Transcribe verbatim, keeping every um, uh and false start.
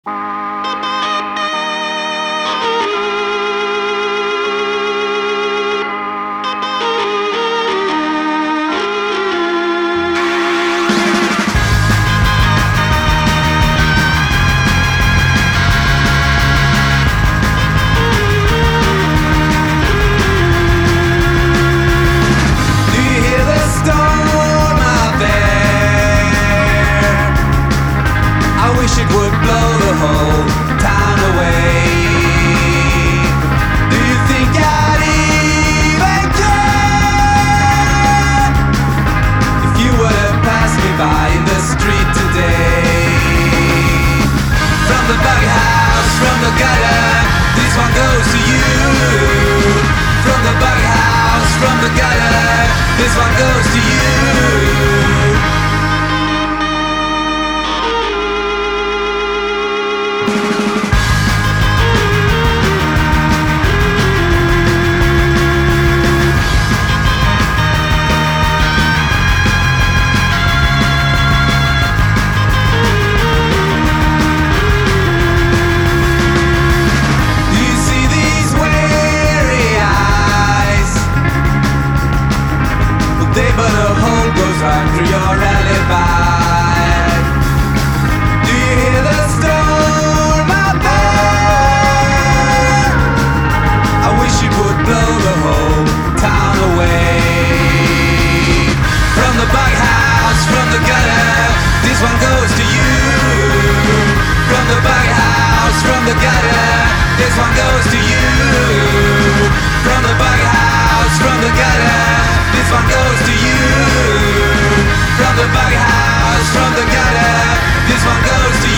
This one goes to you. But a hole goes right through your alibi. Do you hear the storm out there? I wish you would blow the whole town away. From the bug house, from the gutter, this one goes to you. From the bug house, from the gutter, this one goes to you. From the bug house, from the gutter, this one goes to you. From the bug house, from the gutter, this one goes to you.